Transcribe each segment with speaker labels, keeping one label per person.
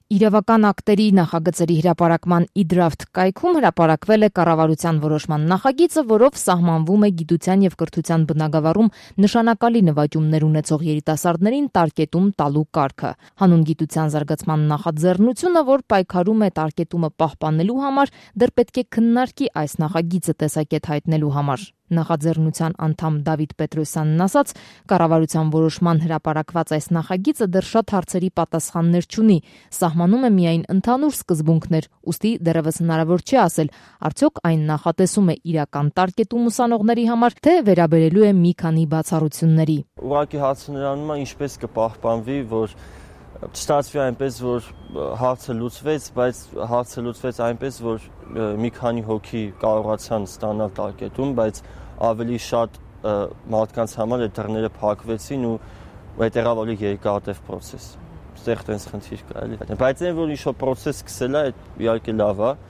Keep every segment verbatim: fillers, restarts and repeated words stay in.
Speaker 1: Իրավական ակտերի նախագծերի հրապարակման իդրաֆտ կայքում հրապարակվել է կառավարության որոշման նախագիծը, որով սահմանվում է գիտության և կրթության բնագավառում նշանակալի նվաճումներ ունեցող երիտասարդներին տարկետում տալու կարգը։ Հանուն գիտության զարգացման նախաձեռնությունը, որ պայքարում է տարկետումը պահպանելու համար, դեռ պետք է քննարկի այս նախագիծը տեսակետ հայտնելու համար։ Նախաձեռնության անդամ Դավիթ Պետրոսյանն ասաց, կառավարության որոշման հրապարակված այս նախագիծը դեռ շատ հարցերի պատասխաններ չունի, սահմանում է միայն ընդհանուր սկզբունքներ, ուստի դեռևս հնարավոր չէ ասել, արդյոք այն նախատեսում է իրական տարկետում ուսանողների համար, թե վերաբերելու է մի քանի բացառությունների։
Speaker 2: Ուղղակի հարցը նրանում է, ինչպես կպահպանվի, որ չստացվի այնպես, որ հարցը լուծվեց, բայց հարցը լուծվեց այնպես, որ մի քանի հոգի կարողացան ստանալ տարկետում, բայց ավելի շատ մարդկանց համար այդ դռները փակվեցին ու այդ եղավ ավելի երկարատև process։ Ստեղ տենց խնդիր կա էլի։ Բայց այն որ ինչ-որ process սկսել է, իհարկե լավ է։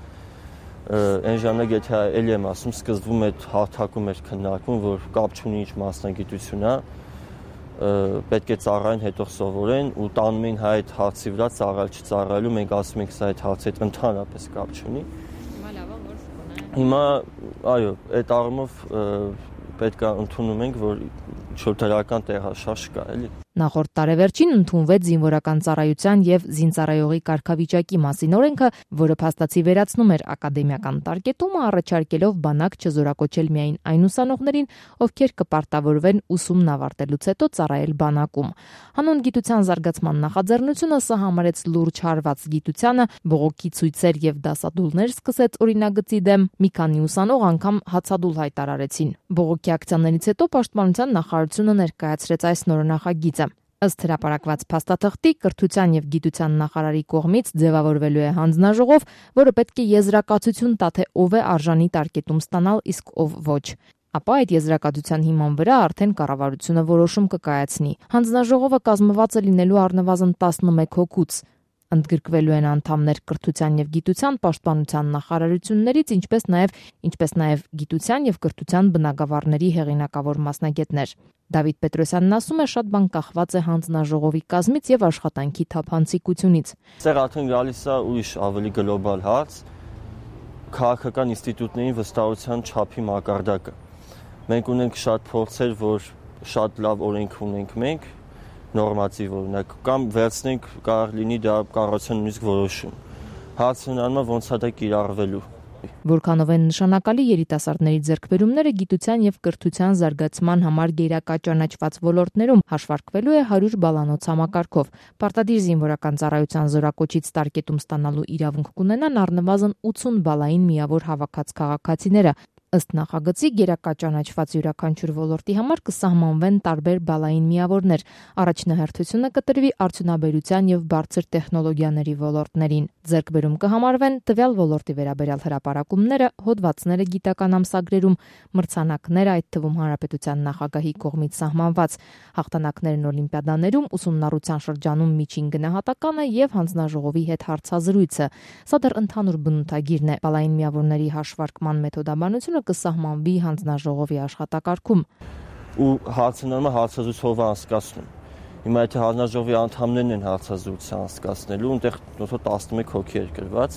Speaker 2: Այն ժամանակ եթե էլի եմ ասում, սկզբում այդ հարթակում էր քննարկվում, որ կապ չունի ինչ մասնագիտություն է, պետք է ծառայեն, հետո սովորեն ու տանում են հայ այդ հարցի վրա ծառայել չծառայելու, մենք ասում ենք սա այդ հարցի հետ ընդհանրապես կապ չունի։
Speaker 1: Հիմա լավ է, որ կոնա։
Speaker 2: Հիմա, այո, այդ առումով պետք է ընդունում ենք, որ ինչ-որ դրական տեղաշարժ կա, էլի։
Speaker 1: Նախորդ տարեվերջին ընդունվեց զինվորական ծառայության և զինծառայողի կարգավիճակի մասին օրենքը, որը փաստացի վերացնում էր ակադեմիական տարկետումը, առաջարկելով բանակ չզորակոչել միայն այն ուսանողներին, ովքեր կպարտավորվեն ուսումն ավարտելուց հետո ծառայել բանակում։ Հանուն գիտության զարգացման նախաձեռնությունը սահմանեց լուրջ հարված գիտությանը, բողոքի ցույցեր և դասադուլներ սկսեց օրինագծի դեմ, մի քանի ուսանող անգամ հացադուլ հայտարարեցին։ Բողոքի ակցիաներից հետո Պաշտպանության նախարարությունը ներկայացրեց այս նոր նախագիծը։ Ըստ հրապարակված փաստաթղթի, կրթության և գիտության նախարարի կողմից ձևավորվելու է հանձնաժողով, որը պետք է եզրակացություն տա, թե ով է արժանի տարկետում ստանալ, իսկ ով ոչ։ Ապա այդ եզրակացության հիման վրա արդեն կառավարությունը որոշում կկայացնի։ Հանձնաժողովը կազմված է լինելու առնվազն տասնմեկ հոգուց։ Ընդգրկվելու են անդամներ կրթության և գիտության պաշտպանության նախարարություններից, ինչպես նաև ինչպես նաև գիտության և կրթության բնագավառների հեղինակավոր մասնագետներ։ Դավիթ Պետրոսյանն ասում է, շատ բան կախված է հանձնաժողովի կազմից և աշխատանքի թափանցիկությունից։
Speaker 2: Սա արդեն գալիս է ուրիշ ավելի գլոբալ հարց, քաղաքական ինստիտուտների վստահության չափի մակարդակը։ Մենք ունենք շատ փորձեր, որ շատ լավ օրենք ունենք մենք, նորմատիվ օրինակ, կամ վերցնենք կարող լինի դա կառավարության նույնիսկ որոշում։ Հարցը նրան է ոնց է դա կիրառվելու։
Speaker 1: Որքանով են նշանակալի երիտասարդների ձեռքբերումները գիտության և կրթության զարգացման համար գերակա ճանաչված ոլորտներում, հաշվարկվելու է հարյուր բալանոց համակարգով։ Պարտադիր զինվորական ծառայության զորակոչից տարկետում ստանալու իրավունք կունենան առնվազն ութսուն բալային միավոր հավաքած քաղաքացիները։ Ըստ նախագծի գերակա ճանաչված յուրաքանչյուր ոլորտի համար կսահմանվեն տարբեր բալային միավորներ։ Առաջնահերթությունը կտրվի արդյունաբերության և բարձր տեխնոլոգիաների ոլորտներին։ Ձեռքբերում կհամարվեն տվյալ ոլորտի վերաբերյալ հրապարակումները, հոդվածները գիտական ամսագրերում, մրցանակները, այդ թվում հանրապետության նախագահի կողմից սահմանված, հաղթանակներն օլիմպիադաներում, ուսումնառության շրջանում միջին գնահատականը և հանձնաժողովի հետ հարցազրույցը։ Սա դեռ ընդհանուր բնութագիրն է։ Բալային միավորների հաշվարկման մեթոդաբանությունը կսահմանվի հանձնաժողովի աշխատակարգում։
Speaker 2: Ու հարցնումը հարցազրույցով անցկացնում։ Հիմա եթե հանձնաժողովի անդամներն են հարցազրույցը անցկացնելու, այնտեղ տասնմեկ հոգի էր գրված։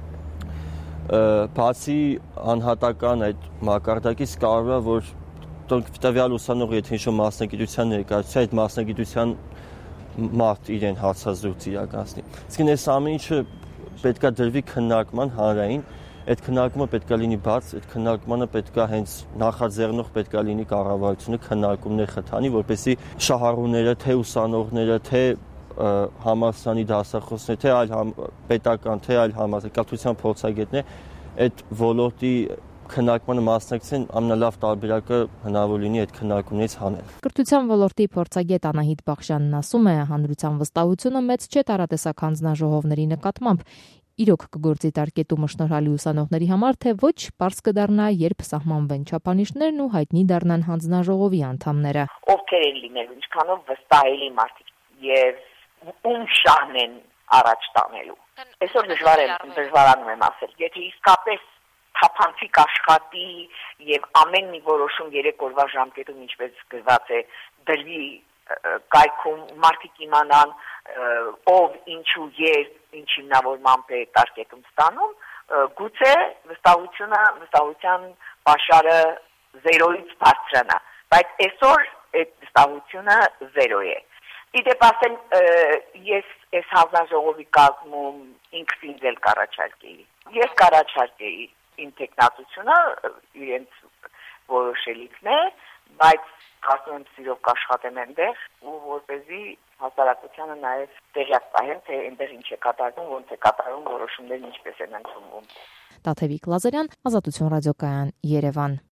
Speaker 2: Բացի անհատական այդ մակարդակից կարող է, որ տվյալ ուսանողը եթե ինչ-որ մասնագիտության ներկայացուցի, այդ մասնագիտության մարդ իրեն հարցազրույց իրականացնի։ Իսկ այս ամեն ինչը պետք է դրվի քննարկման հանրային, այդ քննարկումը պետք է լինի բաց, այդ քննարկմանը պետք է հենց նախաձեռնող պետք է լինի կառավարությունը քննարկումներ խթանի, որպեսզի շահառուները, թե ուսանողները, թե համալսարանի դասախոսները, թե այլ համ, պետական, թե այլ համակարգության փորձագետներ այդ ոլորտի քննարկմանը մասնակցեն, ամենալավ տարբերակը հնարավոր լինի այդ քննարկումներից հանել։
Speaker 1: Կրթության ոլորտի փորձագետ Անահիտ Բախշյանն ասում է, հանրության վստահությունը մեծ չէ տարատեսակ հանձնաժողովների նկատմամբ։ Իրոք կգործի տարկետումը շնորհալի ուսանողների համար, թե ոչ, պարզ կդառնա, երբ սահմանվեն չափանիշներն ու հայտնի դառնան հանձնաժողովի անդամները։
Speaker 3: Ովքեր են լինելու, ինչքանով վստահելի մարդիկ եւ ում շահն են առաջ տանելու։ Այսօր դժվար է դժվարանում եմ ասել, եթե իսկապես թափանցիկ աշխատի եւ ամեն մի որոշում երեք օրվա ժամկետում ինչպես գրված է դրվի կայքում մարդիկ իմանան ով ինչու երբ ինչ հիմնավորմամբ է տարկետում ստանում, գուցե վստահությունը, վստահության պաշարը զերոյից բարձրանա, բայց այսօր այդ վստահությունը զերո է։ Իդեպ ասեմ, ես այս հանձնաժողովի կազմում ինքս ինձ էլ կառաջարկեի։ Ես կառաջարկեի իմ տեխնատությունը իրենց որոշելիքն է, բայց կարծում եմ սիրով կաշխատեմ այնտեղ, ու որպեսզի հասարակությանը նաև տեղյակ պահեմ, թե այնտեղ ինչ է կատարվում, ոնց է կատարվում, որոշումներն ինչպես են ընդունվում։
Speaker 1: Տաթևիկ Լազարյան, Ազատություն ռադիոկայան, Երևան։